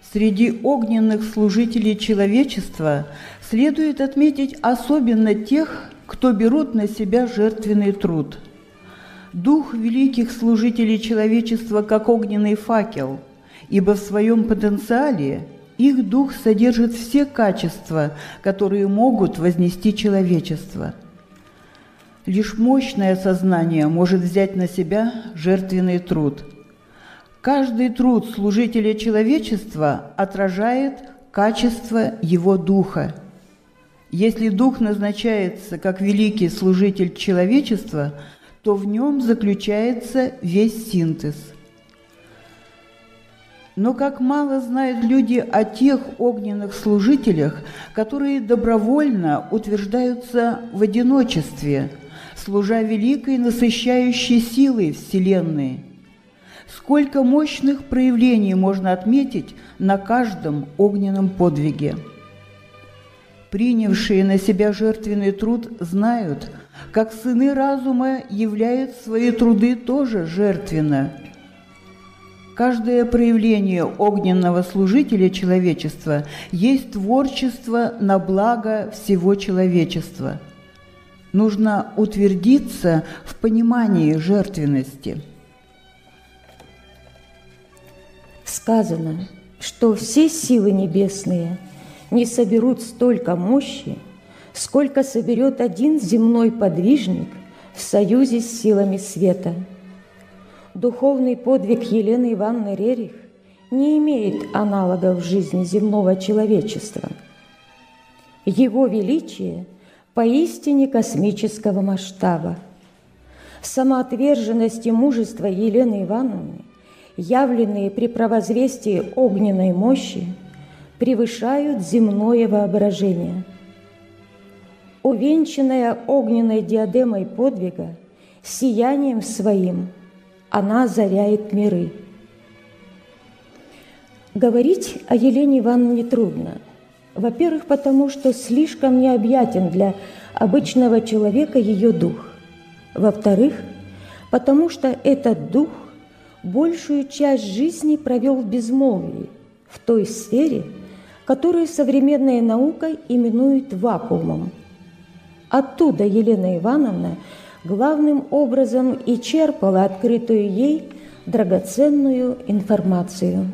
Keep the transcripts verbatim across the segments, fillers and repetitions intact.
Среди огненных служителей человечества следует отметить особенно тех, кто берут на себя жертвенный труд. Дух великих служителей человечества как огненный факел, ибо в своем потенциале их дух содержит все качества, которые могут вознести человечество. Лишь мощное сознание может взять на себя жертвенный труд. Каждый труд служителя человечества отражает качество его духа. Если дух назначается как великий служитель человечества, то в нем заключается весь синтез. Но как мало знают люди о тех огненных служителях, которые добровольно утверждаются в одиночестве, служа великой насыщающей силой Вселенной. Сколько мощных проявлений можно отметить на каждом огненном подвиге. Принявшие на себя жертвенный труд знают, как сыны разума являют свои труды тоже жертвенно. Каждое проявление огненного служителя человечества есть творчество на благо всего человечества. Нужно утвердиться в понимании жертвенности. Сказано, что все силы небесные не соберут столько мощи, сколько соберет один земной подвижник в союзе с силами света. Духовный подвиг Елены Ивановны Рерих не имеет аналогов в жизни земного человечества. Его величие поистине космического масштаба. Самоотверженность и мужество Елены Ивановны, явленные при провозвестии огненной мощи, превышают земное воображение. Увенчанная огненной диадемой подвига, сиянием своим она озаряет миры. Говорить о Елене Ивановне трудно. Во-первых, потому что слишком необъятен для обычного человека ее дух. Во-вторых, потому что этот дух большую часть жизни провел в безмолвии, в той сфере, которую современная наука именует вакуумом. Оттуда Елена Ивановна главным образом и черпала открытую ей драгоценную информацию.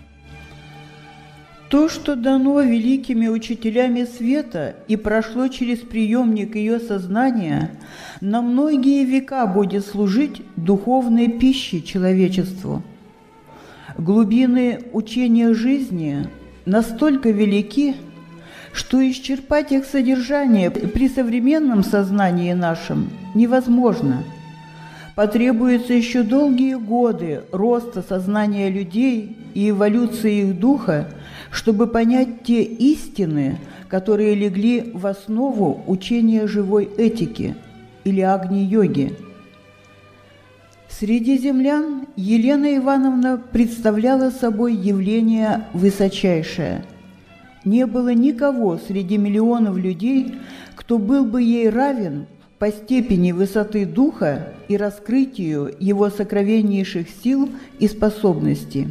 То, что дано великими учителями света и прошло через приемник ее сознания, на многие века будет служить духовной пищей человечеству. Глубины учения жизни настолько велики, что исчерпать их содержание при современном сознании нашем невозможно. Потребуются еще долгие годы роста сознания людей и эволюции их духа, чтобы понять те истины, которые легли в основу учения живой этики или агни-йоги. Среди землян Елена Ивановна представляла собой явление высочайшее. Не было никого среди миллионов людей, кто был бы ей равен по степени высоты духа и раскрытию его сокровеннейших сил и способностей.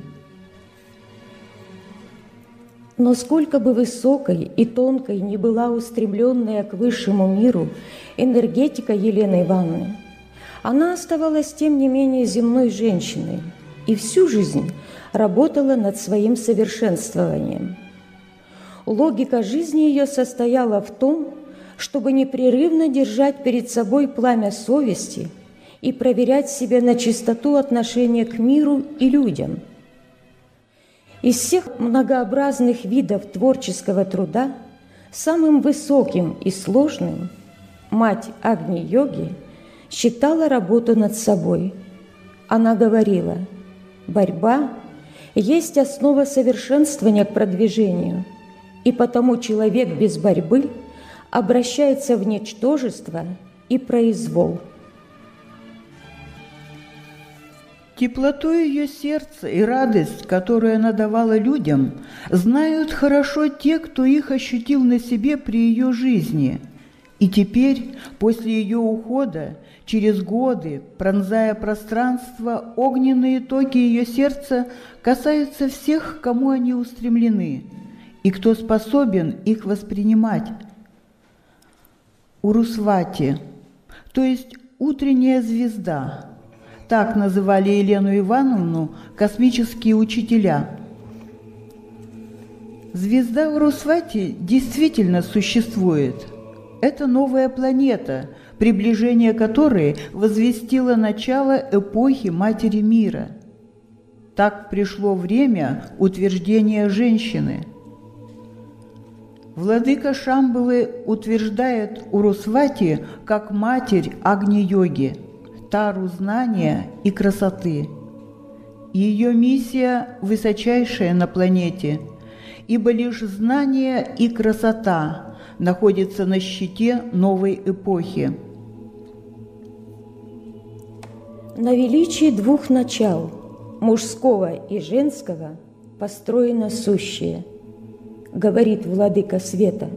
Но сколько бы высокой и тонкой ни была устремленная к высшему миру энергетика Елены Ивановны, она оставалась, тем не менее, земной женщиной и всю жизнь работала над своим совершенствованием. Логика жизни ее состояла в том, чтобы непрерывно держать перед собой пламя совести и проверять себя на чистоту отношения к миру и людям. Из всех многообразных видов творческого труда самым высоким и сложным мать Агни-йоги считала работу над собой. Она говорила: борьба есть основа совершенствования к продвижению, и потому человек без борьбы обращается в ничтожество и произвол. Теплоту ее сердца и радость, которую она давала людям, знают хорошо те, кто их ощутил на себе при ее жизни. И теперь, после ее ухода, Через годы, пронзая пространство, огненные токи ее сердца касаются всех, к кому они устремлены, и кто способен их воспринимать. Урусвати, то есть утренняя звезда, так называли Елену Ивановну космические учителя. Звезда Урусвати действительно существует. Это новая планета, приближение которой возвестило начало эпохи Матери Мира. Так пришло время утверждения женщины. Владыка Шамбалы утверждает Урусвати как матерь Агни-йоги, тару знания и красоты. Ее миссия высочайшая на планете, ибо лишь знание и красота находятся на щите новой эпохи. На величии двух начал, мужского и женского, построено сущее, говорит владыка света.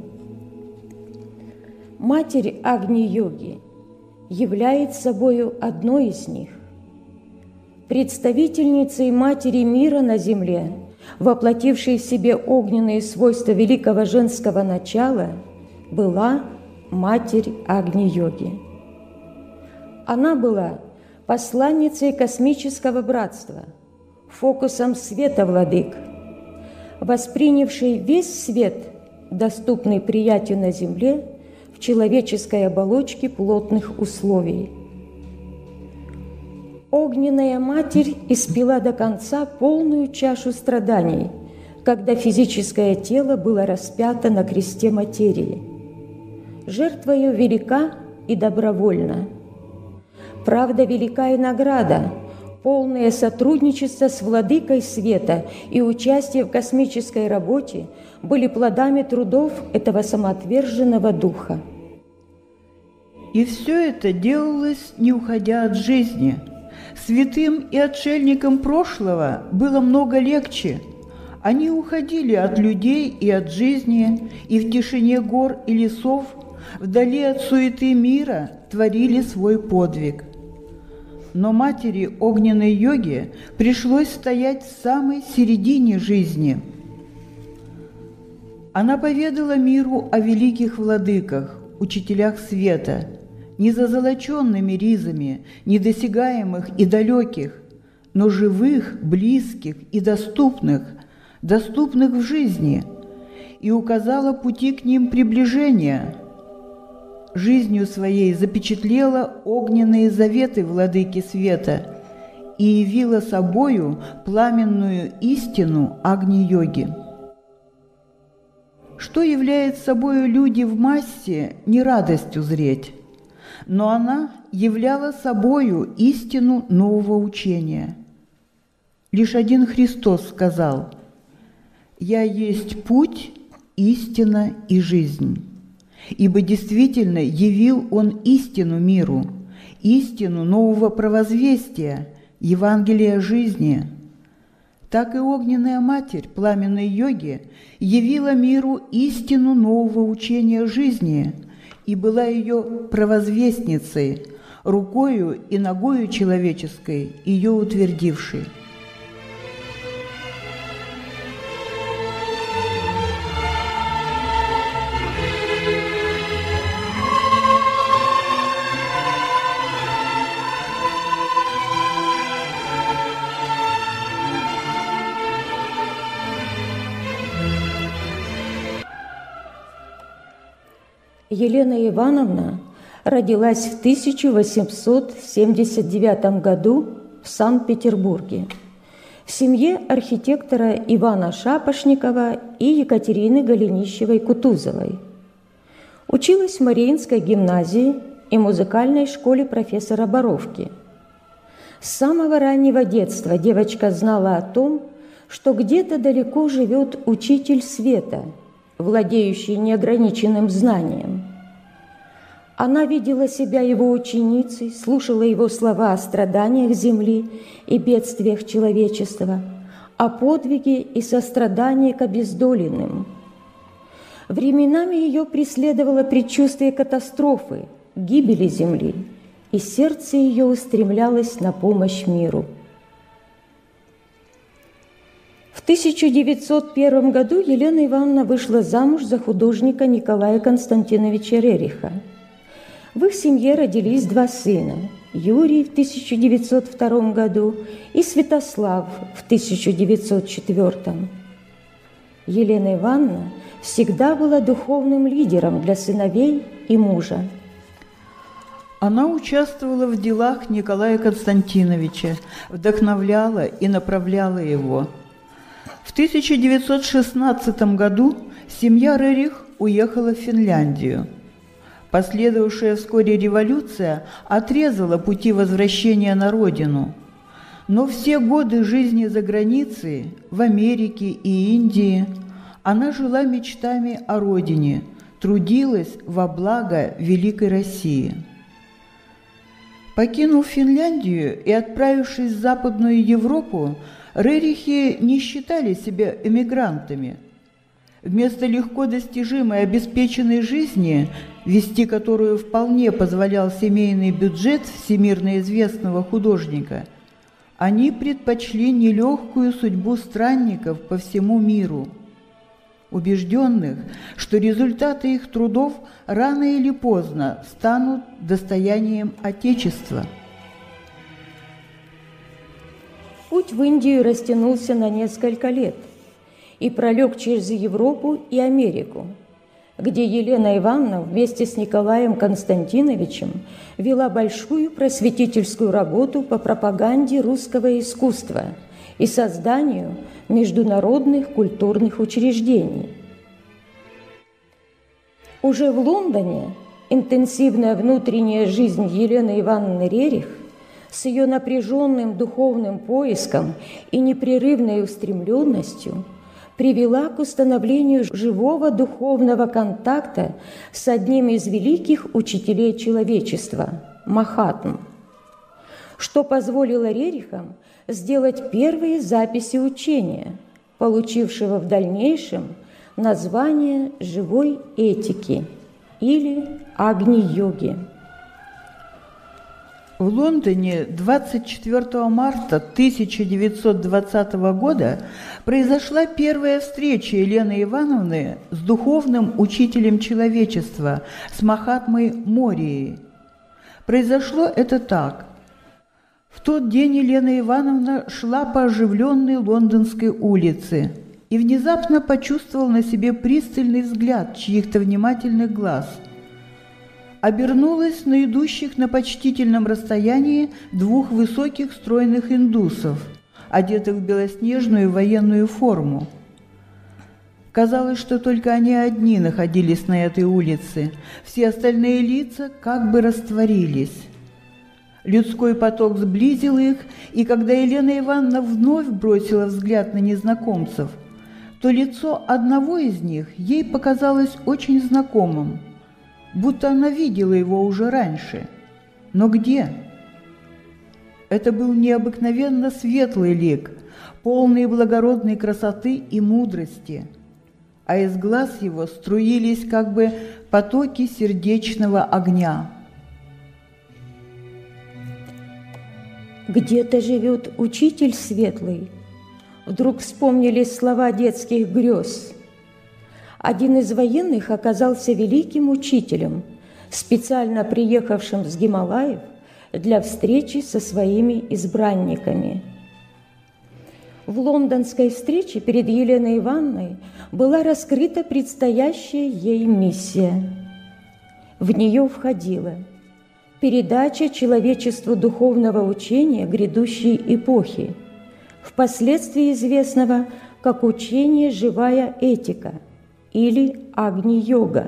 Матерь Агни-йоги является собою одной из них. Представительницей Матери Мира на земле, воплотившей в себе огненные свойства великого женского начала, была Матерь Агни-йоги. Она была посланницей космического братства, фокусом света владык, воспринявшей весь свет, доступный приятию на земле, в человеческой оболочке плотных условий. Огненная Матерь испила до конца полную чашу страданий, когда физическое тело было распято на кресте материи. Жертва ее велика и добровольна. Правда, велика и награда, полное сотрудничество с владыкой света и участие в космической работе были плодами трудов этого самоотверженного духа. И все это делалось, не уходя от жизни. Святым и отшельникам прошлого было много легче. Они уходили от людей и от жизни, и в тишине гор и лесов, вдали от суеты мира, творили свой подвиг. Но матери огненной йоги пришлось стоять в самой середине жизни. Она поведала миру о великих владыках, учителях света, не зазолоченными ризами, недосягаемых и далеких, но живых, близких и доступных, доступных в жизни, и указала пути к ним приближения. Жизнью своей запечатлела огненные заветы владыки света и явила собою пламенную истину Агни-йоги. Что является собою люди в массе, не радость узреть, но она являла собою истину нового учения. Лишь один Христос сказал: «Я есть путь, истина и жизнь». Ибо действительно явил Он истину миру, истину нового провозвестия, Евангелия жизни. Так и огненная Матерь пламенной йоги явила миру истину нового учения жизни и была ее провозвестницей, рукою и ногою человеческой, ее утвердившей. Елена Ивановна родилась в тысяча восемьсот семьдесят девятом году в Санкт-Петербурге в семье архитектора Ивана Шапошникова и Екатерины Голенищевой-Кутузовой. Училась в Мариинской гимназии и музыкальной школе профессора Боровки. С самого раннего детства девочка знала о том, что где-то далеко живет учитель света, владеющий неограниченным знанием. Она видела себя его ученицей, слушала его слова о страданиях земли и бедствиях человечества, о подвиге и сострадании к обездоленным. Временами ее преследовало предчувствие катастрофы, гибели земли, и сердце ее устремлялось на помощь миру. В тысяча девятьсот первом году Елена Ивановна вышла замуж за художника Николая Константиновича Рериха. В их семье родились два сына – Юрий в тысяча девятьсот втором году и Святослав в тысяча девятьсот четвёртом. Елена Ивановна всегда была духовным лидером для сыновей и мужа. Она участвовала в делах Николая Константиновича, вдохновляла и направляла его. В тысяча девятьсот шестнадцатом году семья Рерих уехала в Финляндию. Последовавшая вскоре революция отрезала пути возвращения на родину. Но все годы жизни за границей, в Америке и Индии, она жила мечтами о родине, трудилась во благо великой России. Покинув Финляндию и отправившись в Западную Европу, Рерихи не считали себя эмигрантами. Вместо легко достижимой обеспеченной жизни, вести которую вполне позволял семейный бюджет всемирно известного художника, они предпочли нелегкую судьбу странников по всему миру, убежденных, что результаты их трудов рано или поздно станут достоянием Отечества. Путь в Индию растянулся на несколько лет и пролег через Европу и Америку, где Елена Ивановна вместе с Николаем Константиновичем вела большую просветительскую работу по пропаганде русского искусства и созданию международных культурных учреждений. Уже в Лондоне интенсивная внутренняя жизнь Елены Ивановны Рерих с ее напряженным духовным поиском и непрерывной устремленностью привела к установлению живого духовного контакта с одним из великих учителей человечества – Махатм, что позволило Рерихам сделать первые записи учения, получившего в дальнейшем название живой этики или Агни-йоги. В Лондоне двадцать четвёртого марта тысяча девятьсот двадцатого года произошла первая встреча Елены Ивановны с духовным учителем человечества, с Махатмой Морией. Произошло это так. В тот день Елена Ивановна шла по оживленной лондонской улице и внезапно почувствовала на себе пристальный взгляд чьих-то внимательных глаз. Обернулась на идущих на почтительном расстоянии двух высоких стройных индусов, одетых в белоснежную военную форму. Казалось, что только они одни находились на этой улице, все остальные лица как бы растворились. Людской поток сблизил их, и когда Елена Ивановна вновь бросила взгляд на незнакомцев, то лицо одного из них ей показалось очень знакомым, будто она видела его уже раньше. Но где? Это был необыкновенно светлый лик, полный благородной красоты и мудрости, а из глаз его струились как бы потоки сердечного огня. «Где-то живет учитель светлый», вдруг вспомнились слова детских грез. Один из военных оказался великим учителем, специально приехавшим с Гималаев для встречи со своими избранниками. В лондонской встрече перед Еленой Ивановной была раскрыта предстоящая ей миссия. В нее входила передача человечеству духовного учения грядущей эпохи, впоследствии известного как учение «Живая этика» или Агни-йога.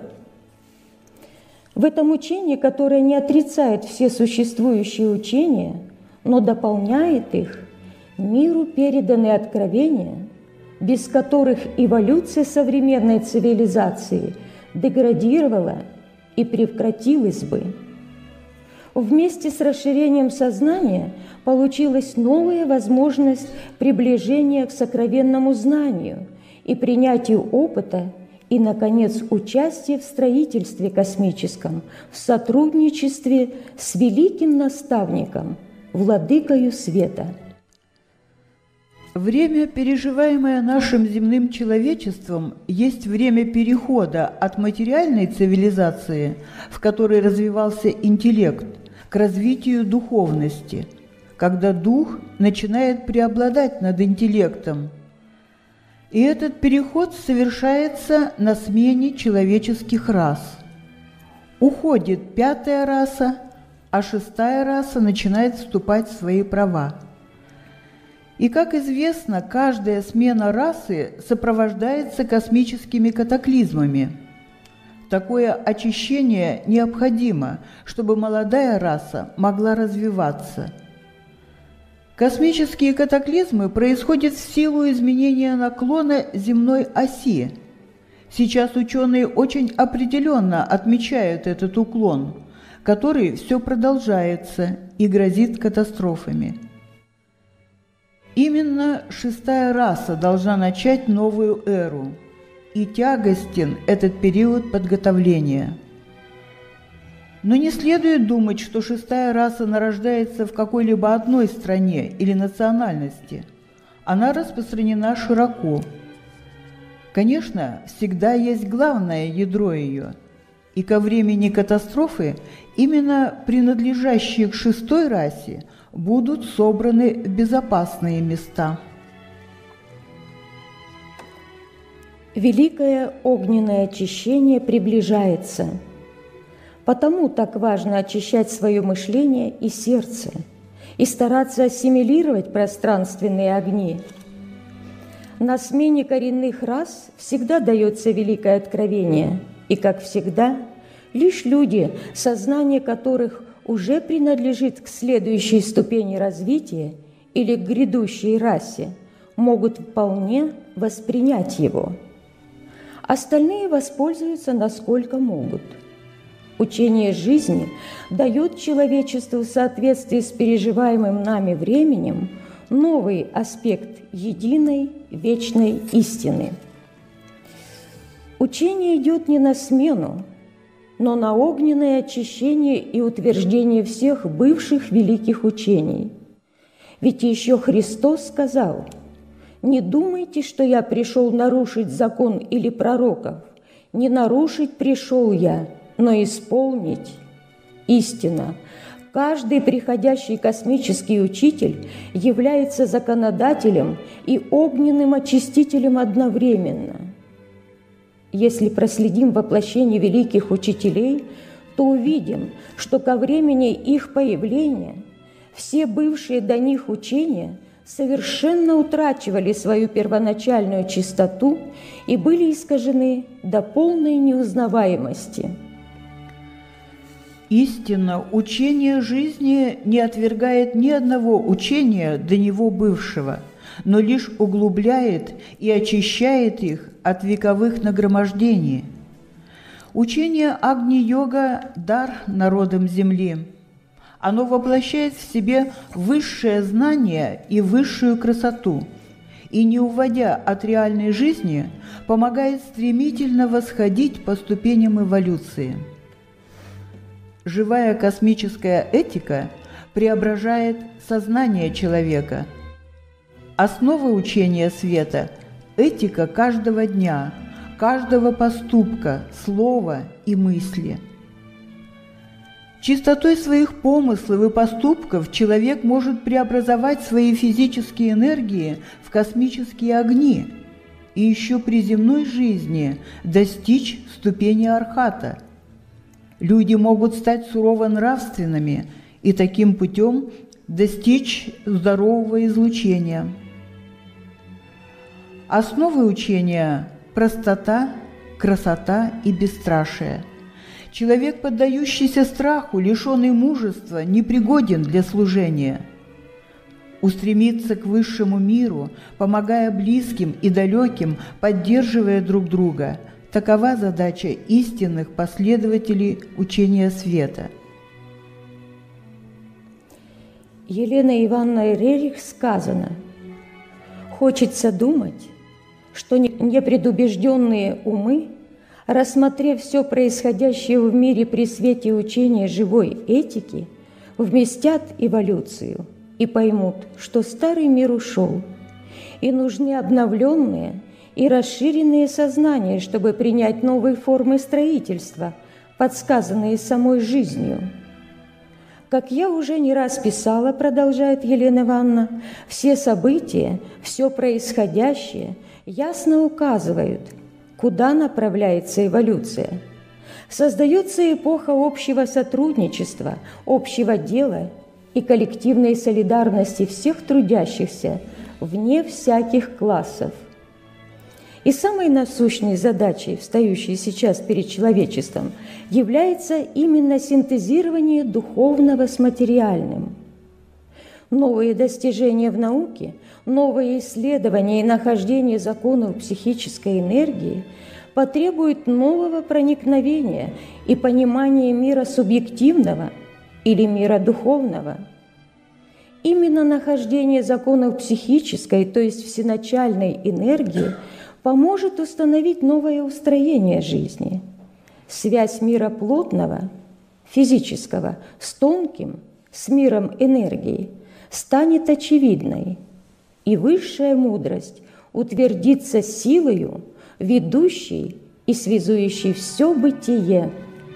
В этом учении, которое не отрицает все существующие учения, но дополняет их, миру переданы откровения, без которых эволюция современной цивилизации деградировала и прекратилась бы. Вместе с расширением сознания получилась новая возможность приближения к сокровенному знанию и принятию опыта и, наконец, участие в строительстве космическом, в сотрудничестве с великим наставником, владыкою света. Время, переживаемое нашим земным человечеством, есть время перехода от материальной цивилизации, в которой развивался интеллект, к развитию духовности, когда дух начинает преобладать над интеллектом. И этот переход совершается на смене человеческих рас. Уходит пятая раса, а шестая раса начинает вступать в свои права. И, как известно, каждая смена расы сопровождается космическими катаклизмами. Такое очищение необходимо, чтобы молодая раса могла развиваться. Космические катаклизмы происходят в силу изменения наклона земной оси. Сейчас ученые очень определенно отмечают этот уклон, который все продолжается и грозит катастрофами. Именно шестая раса должна начать новую эру, и тягостен этот период подготовления. Но не следует думать, что шестая раса нарождается в какой-либо одной стране или национальности. Она распространена широко. Конечно, всегда есть главное ядро ее, и ко времени катастрофы именно принадлежащие к шестой расе будут собраны в безопасные места. Великое огненное очищение приближается. Потому так важно очищать свое мышление и сердце и стараться ассимилировать пространственные огни. На смене коренных рас всегда дается великое откровение, и, как всегда, лишь люди, сознание которых уже принадлежит к следующей ступени развития или к грядущей расе, могут вполне воспринять его. Остальные воспользуются насколько могут. Учение жизни дает человечеству в соответствии с переживаемым нами временем новый аспект единой вечной истины. Учение идет не на смену, но на огненное очищение и утверждение всех бывших великих учений. Ведь еще Христос сказал: «Не думайте, что я пришел нарушить закон или пророков. Не нарушить пришел я, но исполнить». Истина. Каждый приходящий космический учитель является законодателем и огненным очистителем одновременно. Если проследим воплощение великих учителей, то увидим, что ко времени их появления все бывшие до них учения совершенно утрачивали свою первоначальную чистоту и были искажены до полной неузнаваемости. Истинно, учение жизни не отвергает ни одного учения до него бывшего, но лишь углубляет и очищает их от вековых нагромождений. Учение Агни-йога – дар народам Земли. Оно воплощает в себе высшее знание и высшую красоту, и, не уводя от реальной жизни, помогает стремительно восходить по ступеням эволюции. Живая космическая этика преображает сознание человека. Основа учения света – этика каждого дня, каждого поступка, слова и мысли. Чистотой своих помыслов и поступков человек может преобразовать свои физические энергии в космические огни и еще при земной жизни достичь ступени архата. Люди могут стать сурово нравственными и таким путем достичь здорового излучения. Основы учения – простота, красота и бесстрашие. Человек, поддающийся страху, лишенный мужества, непригоден для служения. Устремиться к высшему миру, помогая близким и далеким, поддерживая друг друга – такова задача истинных последователей учения света. Еленой Ивановной Рерих сказано: «Хочется думать, что непредубежденные умы Рассмотрев все происходящее в мире при свете учения живой этики, вместят эволюцию и поймут, что старый мир ушел, и нужны обновленные и расширенные сознания, чтобы принять новые формы строительства, подсказанные самой жизнью. Как я уже не раз писала, продолжает Елена Ивановна, все события, все происходящее ясно указывают, куда направляется эволюция. Создается эпоха общего сотрудничества, общего дела и коллективной солидарности всех трудящихся вне всяких классов. И самой насущной задачей, встающей сейчас перед человечеством, является именно синтезирование духовного с материальным. Новые достижения в науке, новые исследования и нахождение законов психической энергии потребуют нового проникновения и понимания мира субъективного или мира духовного. Именно нахождение законов психической, то есть всеначальной энергии, поможет установить новое устроение жизни. Связь мира плотного, физического, с тонким, с миром энергии, станет очевидной, и высшая мудрость утвердится силою, ведущей и связующей все бытие.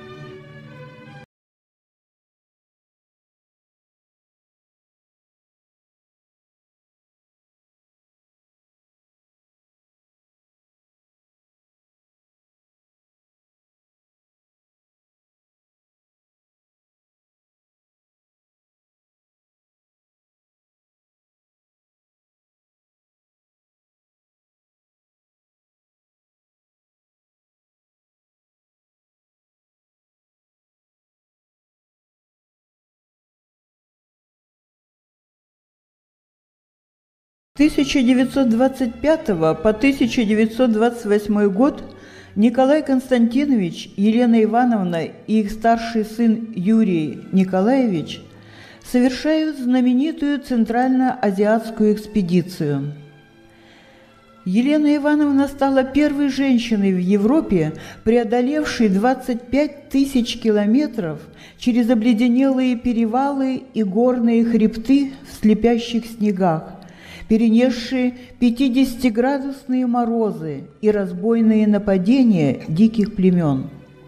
С тысяча девятьсот двадцать пятого по тысяча девятьсот двадцать восьмой год Николай Константинович, Елена Ивановна и их старший сын Юрий Николаевич совершают знаменитую Центрально-Азиатскую экспедицию. Елена Ивановна стала первой женщиной в Европе, преодолевшей двадцать пять тысяч километров через обледенелые перевалы и горные хребты в слепящих снегах, перенесшие пятидесятиградусные морозы и разбойные нападения диких племен.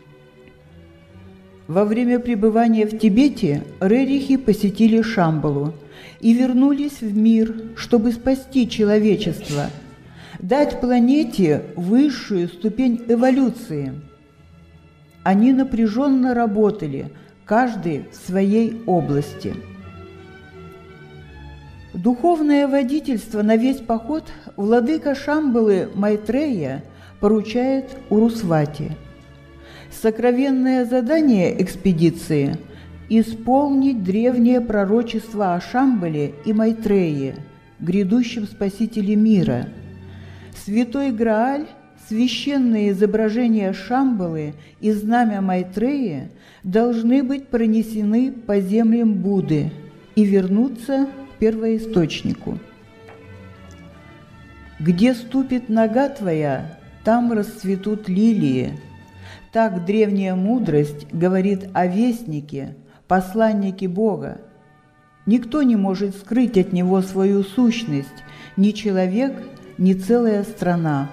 Во время пребывания в Тибете рерихи посетили Шамбалу и вернулись в мир, чтобы спасти человечество, дать планете высшую ступень эволюции. Они напряженно работали, каждый в своей области. Духовное водительство на весь поход владыка Шамбалы Майтрея поручает Урусвати. Сокровенное задание экспедиции – исполнить древнее пророчество о Шамбале и Майтрее, грядущем спасителе мира. Святой Грааль, священные изображения Шамбалы и знамя Майтреи должны быть пронесены по землям Будды и вернуться к первоисточнику. «Где ступит нога твоя, там расцветут лилии». Так древняя мудрость говорит о вестнике, посланнике Бога. Никто не может скрыть от него свою сущность, ни человек, ни целая страна.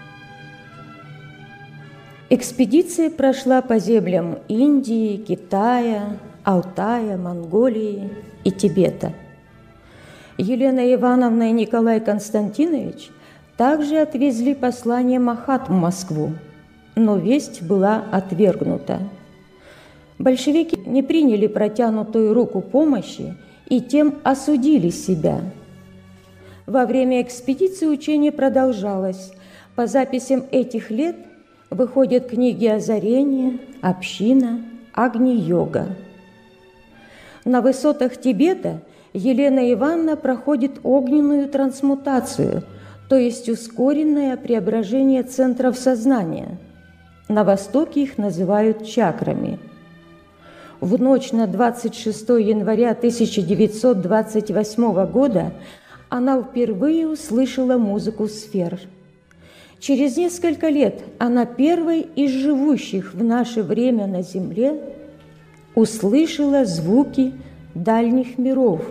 Экспедиция прошла по землям Индии, Китая, Алтая, Монголии и Тибета. Елена Ивановна и Николай Константинович также отвезли послание Махатм в Москву, но весть была отвергнута. Большевики не приняли протянутую руку помощи и тем осудили себя. Во время экспедиции учение продолжалось. По записям этих лет выходят книги «Озарение», «Община», «Агни-йога». На высотах Тибета Елена Ивановна проходит огненную трансмутацию, то есть ускоренное преображение центров сознания. На Востоке их называют чакрами. В ночь на двадцать шестое января тысяча девятьсот двадцать восьмого года она впервые услышала музыку сфер. Через несколько лет она первой из живущих в наше время на Земле услышала звуки дальних миров.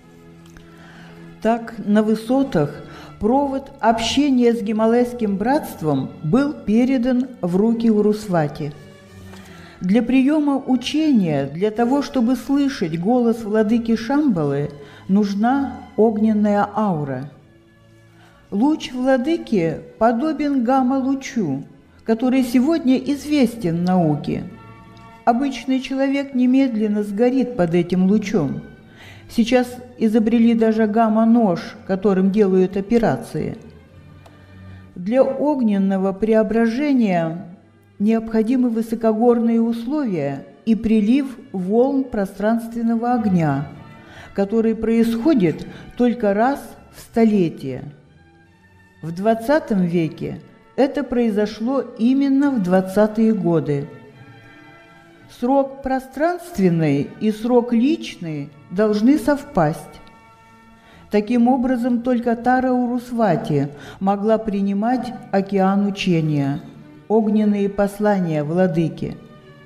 Так, на высотах провод общения с Гималайским братством был передан в руки Урусвати. Для приема учения, для того, чтобы слышать голос владыки Шамбалы, нужна огненная аура. Луч владыки подобен гамма-лучу, который сегодня известен науке. Обычный человек немедленно сгорит под этим лучом. Сейчас изобрели даже гамма-нож, которым делают операции. Для огненного преображения необходимы высокогорные условия и прилив волн пространственного огня, который происходит только раз в столетие. В двадцатом веке это произошло именно в двадцатые годы. Срок пространственный и срок личный должны совпасть. Таким образом, только Тара Урусвати могла принимать океан учения, огненные послания владыки.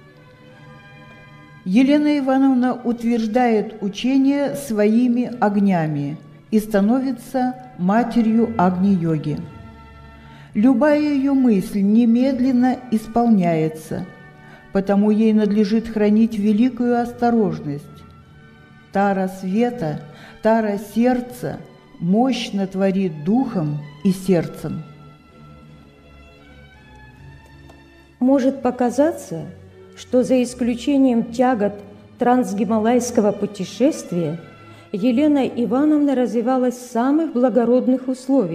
Елена Ивановна утверждает учение своими огнями и становится матерью Агни-йоги. Любая ее мысль немедленно исполняется, потому ей надлежит хранить великую осторожность. Тара света, Тара сердца мощно творит духом и сердцем. Может показаться, что за исключением тягот трансгималайского путешествия Елена Ивановна развивалась в самых благородных условиях.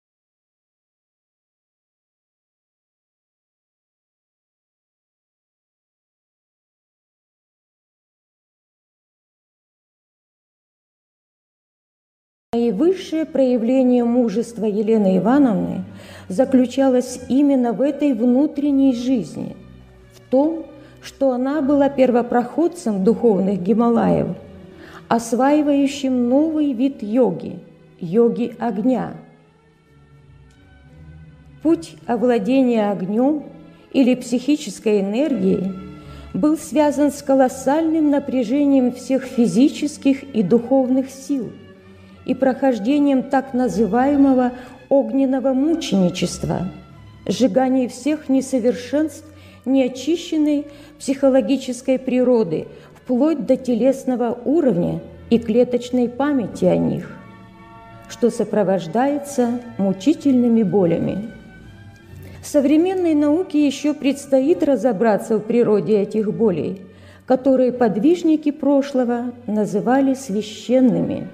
Наивысшее проявление мужества Елены Ивановны заключалось именно в этой внутренней жизни, в том, что она была первопроходцем духовных Гималаев, осваивающим новый вид йоги – йоги огня. Путь овладения огнем или психической энергией был связан с колоссальным напряжением всех физических и духовных сил и прохождением так называемого огненного мученичества, сжигания всех несовершенств неочищенной психологической природы вплоть до телесного уровня и клеточной памяти о них, что сопровождается мучительными болями. Современной науке еще предстоит разобраться в природе этих болей, которые подвижники прошлого называли священными.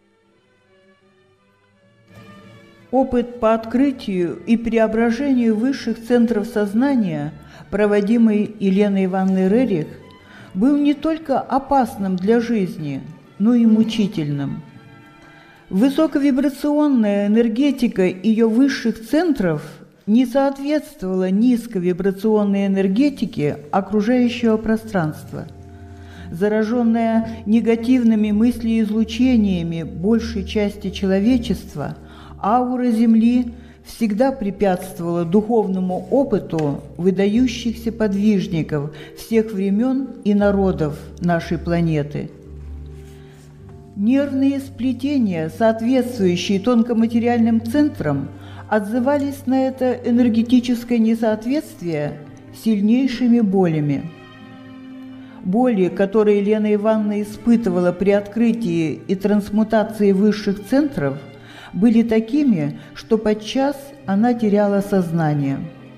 Опыт по открытию и преображению высших центров сознания, проводимый Еленой Ивановной Рерих, был не только опасным для жизни, но и мучительным. Высоковибрационная энергетика ее высших центров не соответствовала низковибрационной энергетике окружающего пространства. Зараженная негативными мыслеизлучениями большей части человечества, аура Земли всегда препятствовала духовному опыту выдающихся подвижников всех времен и народов нашей планеты. Нервные сплетения, соответствующие тонкоматериальным центрам, отзывались на это энергетическое несоответствие сильнейшими болями. Боли, которые Елена Ивановна испытывала при открытии и трансмутации высших центров, были такими, что подчас она теряла сознание.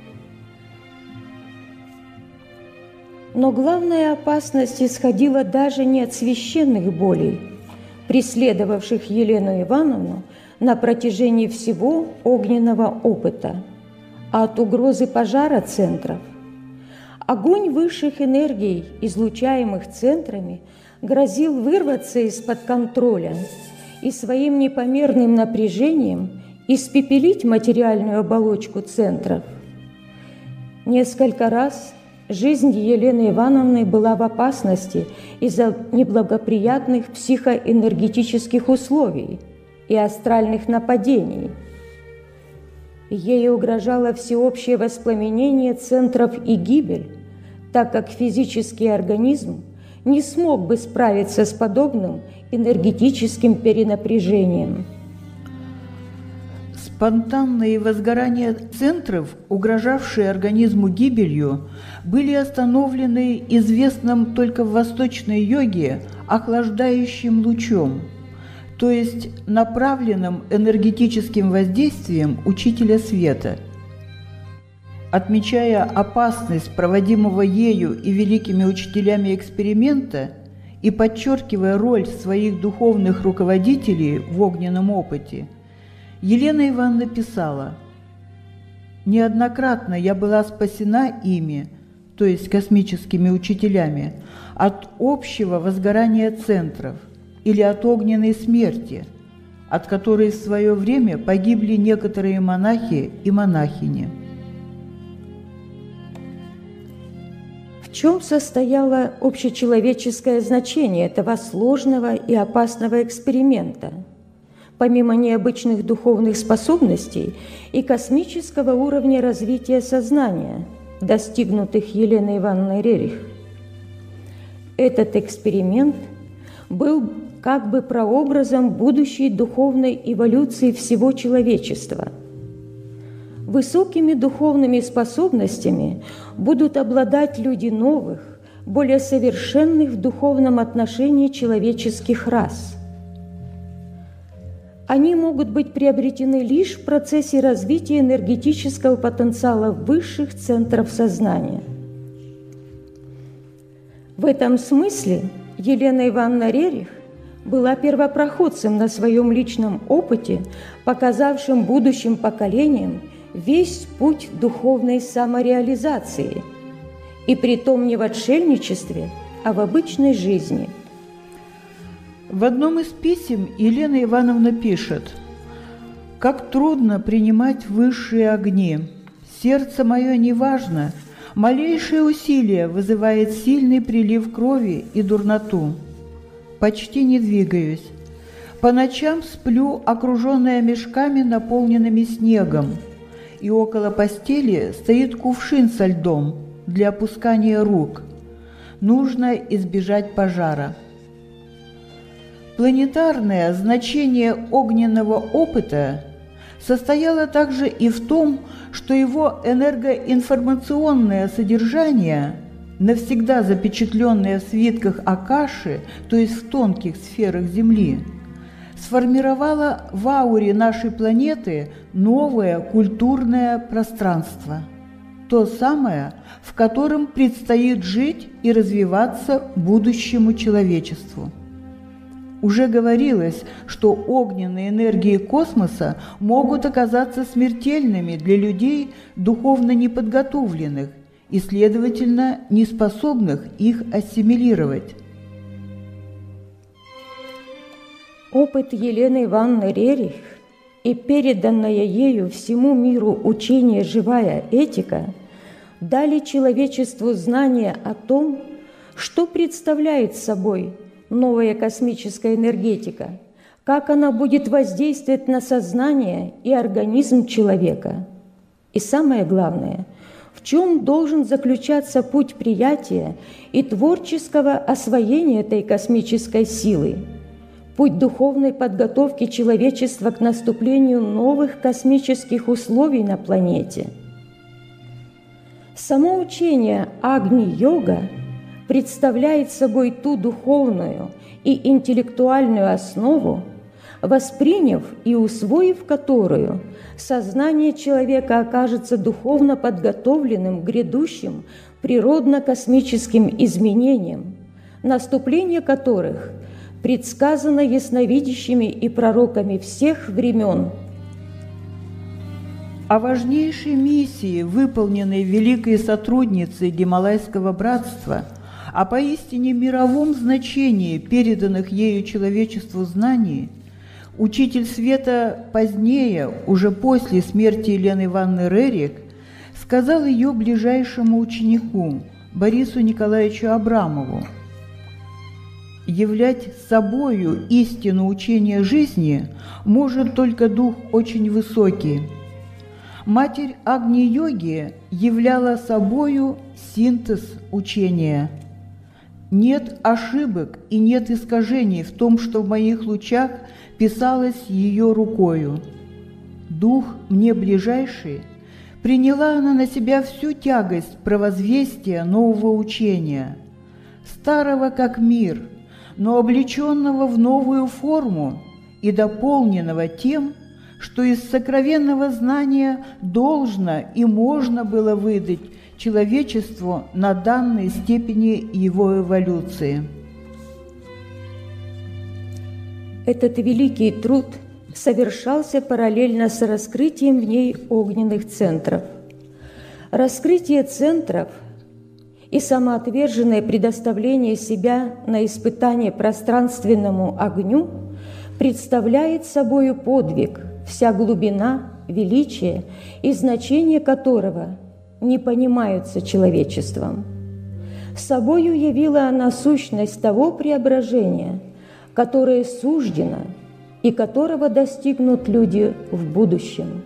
Но главная опасность исходила даже не от священных болей, преследовавших Елену Ивановну на протяжении всего огненного опыта, а от угрозы пожара центров. Огонь высших энергий, излучаемых центрами, грозил вырваться из-под контроля и своим непомерным напряжением испепелить материальную оболочку центров. Несколько раз жизнь Елены Ивановны была в опасности из-за неблагоприятных психоэнергетических условий и астральных нападений. Ей угрожало всеобщее воспламенение центров и гибель, так как физический организм не смог бы справиться с подобным энергетическим перенапряжением. Спонтанные возгорания центров, угрожавшие организму гибелью, были остановлены известным только в восточной йоге охлаждающим лучом, то есть направленным энергетическим воздействием учителя света. Отмечая опасность проводимого ею и великими учителями эксперимента и подчеркивая роль своих духовных руководителей в огненном опыте, Елена Ивановна писала: «Неоднократно я была спасена ими, то есть космическими учителями, от общего возгорания центров или от огненной смерти, от которой в свое время погибли некоторые монахи и монахини». В чем состояло общечеловеческое значение этого сложного и опасного эксперимента? Помимо необычных духовных способностей и космического уровня развития сознания, достигнутых Еленой Ивановной Рерих, этот эксперимент был как бы прообразом будущей духовной эволюции всего человечества. Высокими духовными способностями будут обладать люди новых, более совершенных в духовном отношении человеческих рас. Они могут быть приобретены лишь в процессе развития энергетического потенциала высших центров сознания. В этом смысле Елена Ивановна Рерих была первопроходцем на своем личном опыте, показавшим будущим поколениям весь путь духовной самореализации, и притом не в отшельничестве, а в обычной жизни. В одном из писем Елена Ивановна пишет: «Как трудно принимать высшие огни. Сердце мое неважно, малейшее усилие вызывает сильный прилив крови и дурноту. Почти не двигаюсь. По ночам сплю, окруженная мешками, наполненными снегом, и около постели стоит кувшин со льдом для опускания рук. Нужно избежать пожара». Планетарное значение огненного опыта состояло также и в том, что его энергоинформационное содержание, навсегда запечатленное в свитках Акаши, то есть в тонких сферах Земли, сформировало в ауре нашей планеты новое культурное пространство, то самое, в котором предстоит жить и развиваться будущему человечеству. Уже говорилось, что огненные энергии космоса могут оказаться смертельными для людей, духовно неподготовленных и, следовательно, неспособных их ассимилировать. Опыт Елены Ивановны Рерих и переданное ею всему миру учение «Живая этика» дали человечеству знание о том, что представляет собой новая космическая энергетика, как она будет воздействовать на сознание и организм человека. И самое главное, в чем должен заключаться путь приятия и творческого освоения этой космической силы, путь духовной подготовки человечества к наступлению новых космических условий на планете. Само учение Агни-йога представляет собой ту духовную и интеллектуальную основу, восприняв и усвоив которую, сознание человека окажется духовно подготовленным к грядущим природно-космическим изменениям, наступление которых предсказано ясновидящими и пророками всех времен. О важнейшей миссии, выполненной великой сотрудницей Гималайского братства, о поистине мировом значении переданных ею человечеству знаний, учитель света позднее, уже после смерти Елены Ивановны Рерих, сказал ее ближайшему ученику, Борису Николаевичу Абрамову: «Являть собою истину учения жизни может только дух очень высокий. Матерь Агни-йоги являла собою синтез учения. Нет ошибок и нет искажений в том, что в моих лучах писалось ее рукою. Дух мне ближайший, приняла она на себя всю тягость провозвестия нового учения, старого как мир, но облеченного в новую форму и дополненного тем, что из сокровенного знания должно и можно было выдать человечеству на данной степени его эволюции. Этот великий труд совершался параллельно с раскрытием в ней огненных центров. Раскрытие центров и самоотверженное предоставление себя на испытание пространственному огню представляет собою подвиг, вся глубина, величие и значение которого не понимаются человечеством. Собою явила она сущность того преображения, которое суждено и которого достигнут люди в будущем.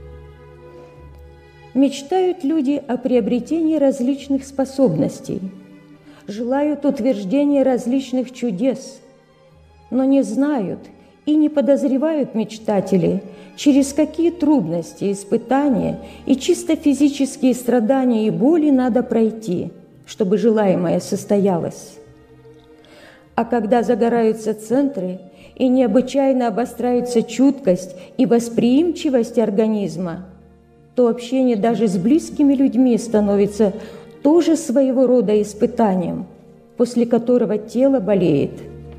Мечтают люди о приобретении различных способностей, желают утверждения различных чудес, но не знают и не подозревают мечтатели, через какие трудности, испытания и чисто физические страдания и боли надо пройти, чтобы желаемое состоялось. А когда загораются центры и необычайно обостряются чуткость и восприимчивость организма, то общение даже с близкими людьми становится тоже своего рода испытанием, после которого тело болеет.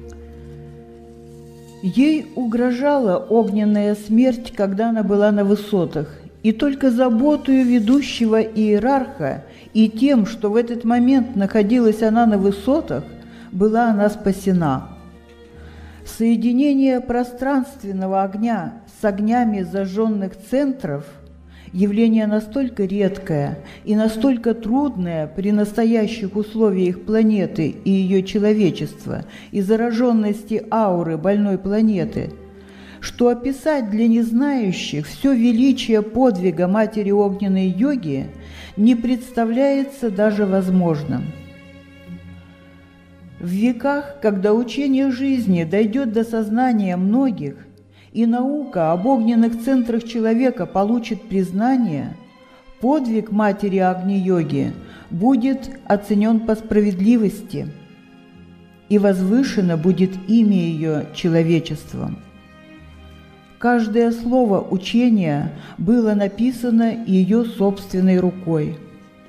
Ей угрожала огненная смерть, когда она была на высотах, и только заботою ведущего иерарха и тем, что в этот момент находилась она на высотах, была она спасена. Соединение пространственного огня с огнями зажженных центров – явление настолько редкое и настолько трудное при настоящих условиях планеты и ее человечества и зараженности ауры больной планеты, что описать для незнающих все величие подвига Матери Огненной Йоги не представляется даже возможным. В веках, когда учение жизни дойдет до сознания многих, и наука об огненных центрах человека получит признание, подвиг Матери Агни-йоги будет оценен по справедливости, и возвышено будет имя ее человечеством. Каждое слово учения было написано ее собственной рукой.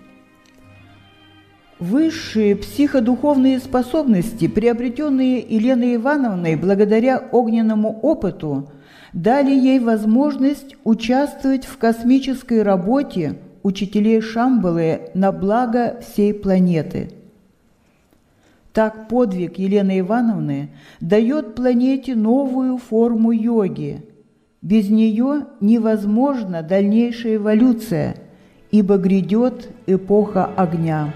Высшие психодуховные способности, приобретенные Еленой Ивановной благодаря огненному опыту, дали ей возможность участвовать в космической работе учителей Шамбалы на благо всей планеты. Так подвиг Елены Ивановны дает планете новую форму йоги. Без нее невозможна дальнейшая эволюция, ибо грядет эпоха огня.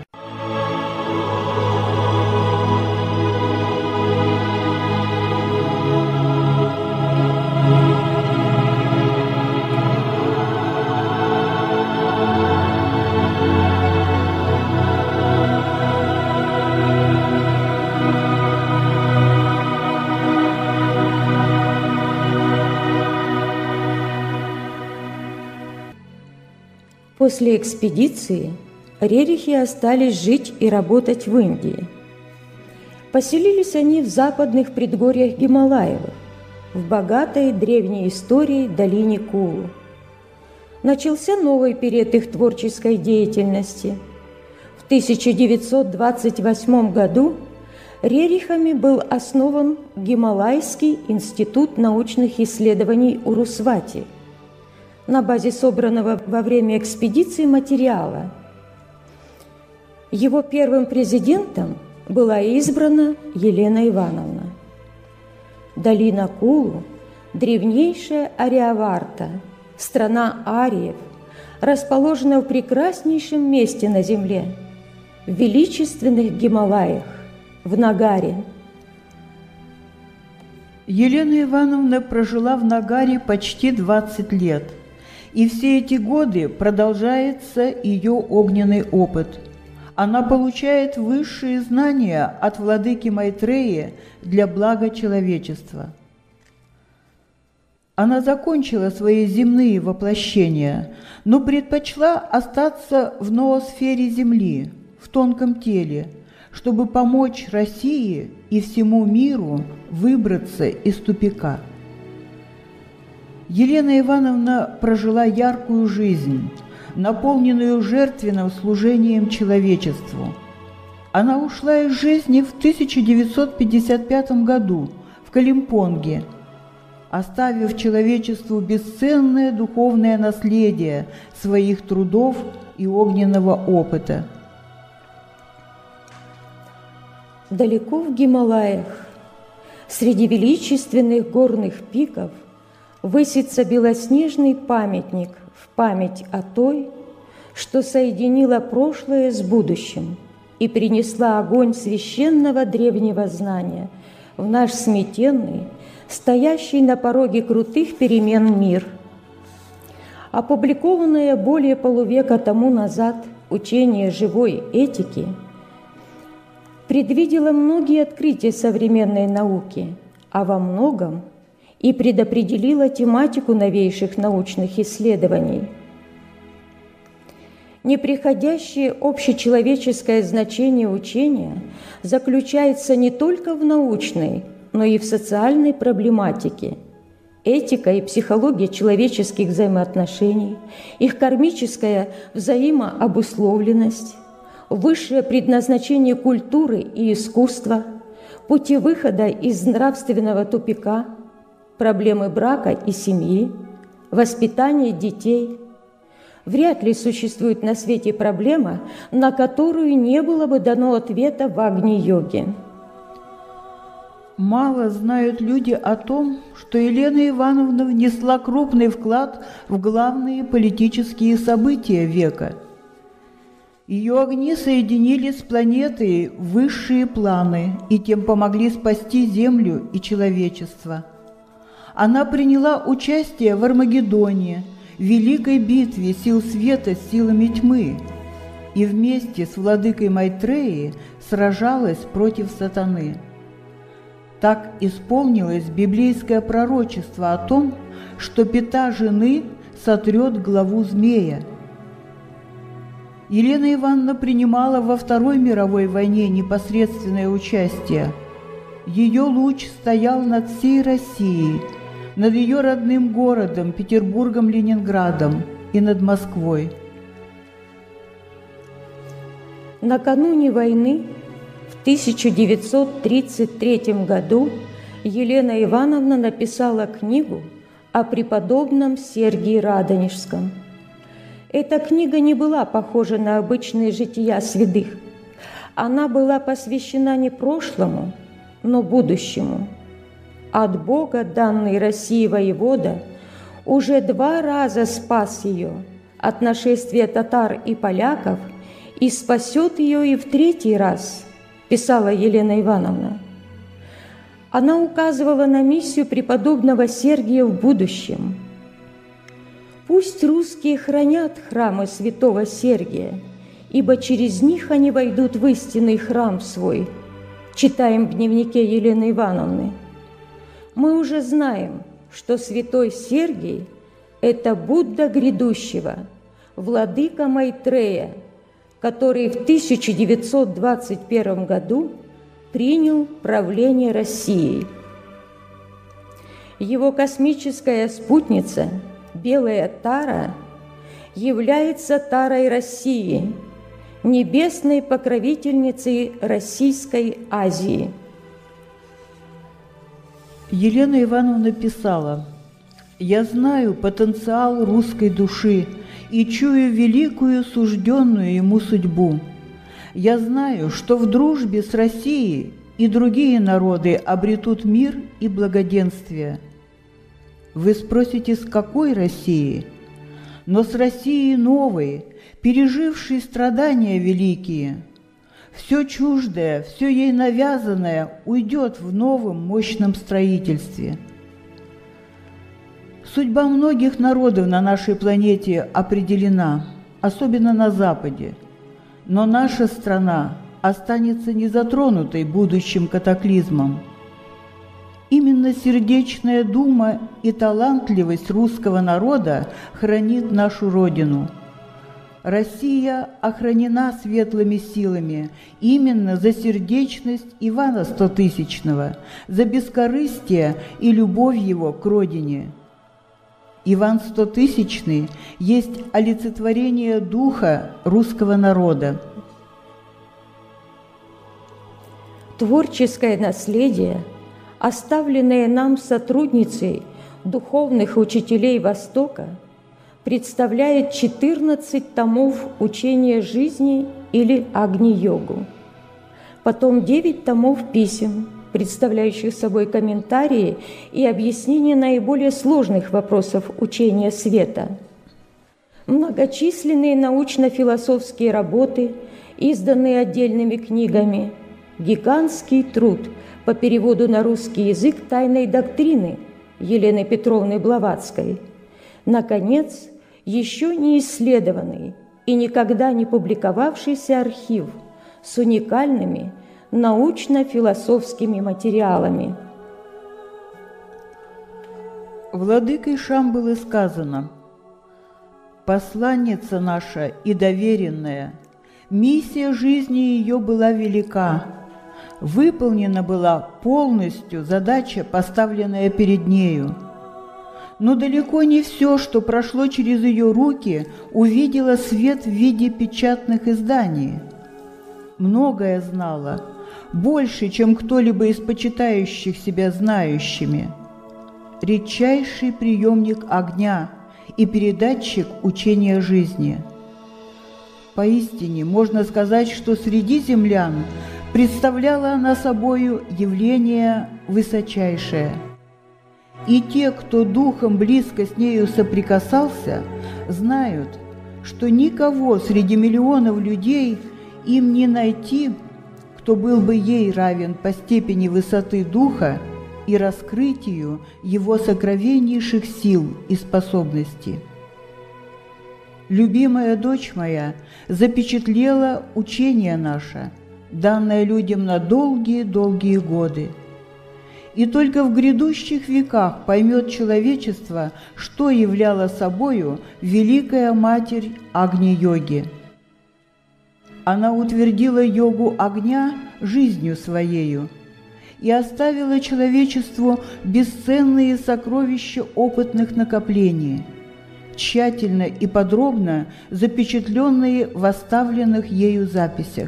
После экспедиции рерихи остались жить и работать в Индии. Поселились они в западных предгорьях Гималаев, в богатой древней историей долине Кулу. Начался новый период их творческой деятельности. В тысяча девятьсот двадцать восьмом году рерихами был основан Гималайский институт научных исследований Урусвати на базе собранного во время экспедиции материала. Его первым президентом была избрана Елена Ивановна. Долина Кулу – древнейшая Ариаварта, страна ариев, расположена в прекраснейшем месте на Земле, в величественных Гималаях, в Нагаре. Елена Ивановна прожила в Нагаре почти двадцать лет И все эти годы продолжается ее огненный опыт. Она получает высшие знания от владыки Майтреи для блага человечества. Она закончила свои земные воплощения, но предпочла остаться в ноосфере Земли, в тонком теле, чтобы помочь России и всему миру выбраться из тупика. Елена Ивановна прожила яркую жизнь, наполненную жертвенным служением человечеству. Она ушла из жизни в тысяча девятьсот пятьдесят пятом году в Калимпонге, оставив человечеству бесценное духовное наследие своих трудов и огненного опыта. Далеко в Гималаях, среди величественных горных пиков, высится белоснежный памятник в память о той, что соединила прошлое с будущим и принесла огонь священного древнего знания в наш сметенный, стоящий на пороге крутых перемен мир. Опубликованное более полувека тому назад учение живой этики предвидело многие открытия современной науки, а во многом и предопределило тематику новейших научных исследований. Неприходящее общечеловеческое значение учения заключается не только в научной, но и в социальной проблематике. Этика и психология человеческих взаимоотношений, их кармическая взаимообусловленность, высшее предназначение культуры и искусства, пути выхода из нравственного тупика, проблемы брака и семьи, воспитание детей. Вряд ли существует на свете проблема, на которую не было бы дано ответа в Агни-йоге. Мало знают люди о том, что Елена Ивановна внесла крупный вклад в главные политические события века. Ее огни соединили с планетой высшие планы и тем помогли спасти Землю и человечество. Она приняла участие в Армагеддоне, великой битве сил света с силами тьмы, и вместе с владыкой Майтреей сражалась против сатаны. Так исполнилось библейское пророчество о том, что пята жены сотрет главу змея. Елена Ивановна принимала во Второй мировой войне непосредственное участие. Ее луч стоял над всей Россией, над ее родным городом Петербургом, Ленинградом и над Москвой. Накануне войны в тысяча девятьсот тридцать третьем году Елена Ивановна написала книгу о преподобном Сергии Радонежском. Эта книга не была похожа на обычные жития святых. Она была посвящена не прошлому, но будущему. От Бога данный России воевода уже два раза спас ее от нашествия татар и поляков и спасет ее и в третий раз, писала Елена Ивановна. Она указывала на миссию преподобного Сергия в будущем. Пусть русские хранят храмы святого Сергия, ибо через них они войдут в истинный храм свой, читаем в дневнике Елены Ивановны. Мы уже знаем, что святой Сергий – это Будда грядущего, владыка Майтрея, который в тысяча девятьсот двадцать первом году принял правление Россией. Его космическая спутница – Белая Тара является Тарой России, небесной покровительницей Российской Азии. Елена Ивановна писала: «Я знаю потенциал русской души и чую великую сужденную ему судьбу. Я знаю, что в дружбе с Россией и другие народы обретут мир и благоденствие». Вы спросите, с какой России? Но с Россией новой, пережившей страдания великие. Все чуждое, все ей навязанное уйдет в новом мощном строительстве. Судьба многих народов на нашей планете определена, особенно на Западе, но наша страна останется незатронутой будущим катаклизмом. Именно сердечная дума и талантливость русского народа хранит нашу Родину. Россия охранена светлыми силами именно за сердечность Ивана Стотысячного, за бескорыстие и любовь его к Родине. Иван Стотысячный есть олицетворение духа русского народа. Творческое наследие, оставленное нам сотрудницей духовных учителей Востока, представляет четырнадцать томов учения жизни или Агни-йогу, потом девять томов писем, представляющих собой комментарии и объяснения наиболее сложных вопросов учения света, многочисленные научно-философские работы, изданные отдельными книгами, гигантский труд по переводу на русский язык тайной доктрины Елены Петровны Блаватской, наконец, еще не исследованный и никогда не публиковавшийся архив с уникальными научно-философскими материалами. Владыкой Шамбалы сказано: «Посланница наша и доверенная, миссия жизни ее была велика, выполнена была полностью задача, поставленная перед нею. Но далеко не все, что прошло через ее руки, увидело свет в виде печатных изданий. Многое знала, больше, чем кто-либо из почитающих себя знающими. Редчайший приемник огня и передатчик учения жизни. Поистине, можно сказать, что среди землян представляла она собою явление высочайшее. И те, кто духом близко с нею соприкасался, знают, что никого среди миллионов людей им не найти, кто был бы ей равен по степени высоты духа и раскрытию его сокровеннейших сил и способностей. Любимая дочь моя запечатлела учение наше, данное людям на долгие-долгие годы. И только в грядущих веках поймет человечество, что являла собою Великая Матерь Агни-йоги. Она утвердила йогу огня жизнью своею и оставила человечеству бесценные сокровища опытных накоплений, тщательно и подробно запечатленные в оставленных ею записях.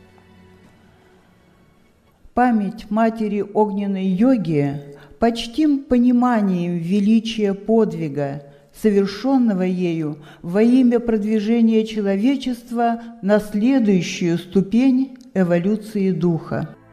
Память матери огненной йоги почтим пониманием величия подвига, совершенного ею во имя продвижения человечества на следующую ступень эволюции духа.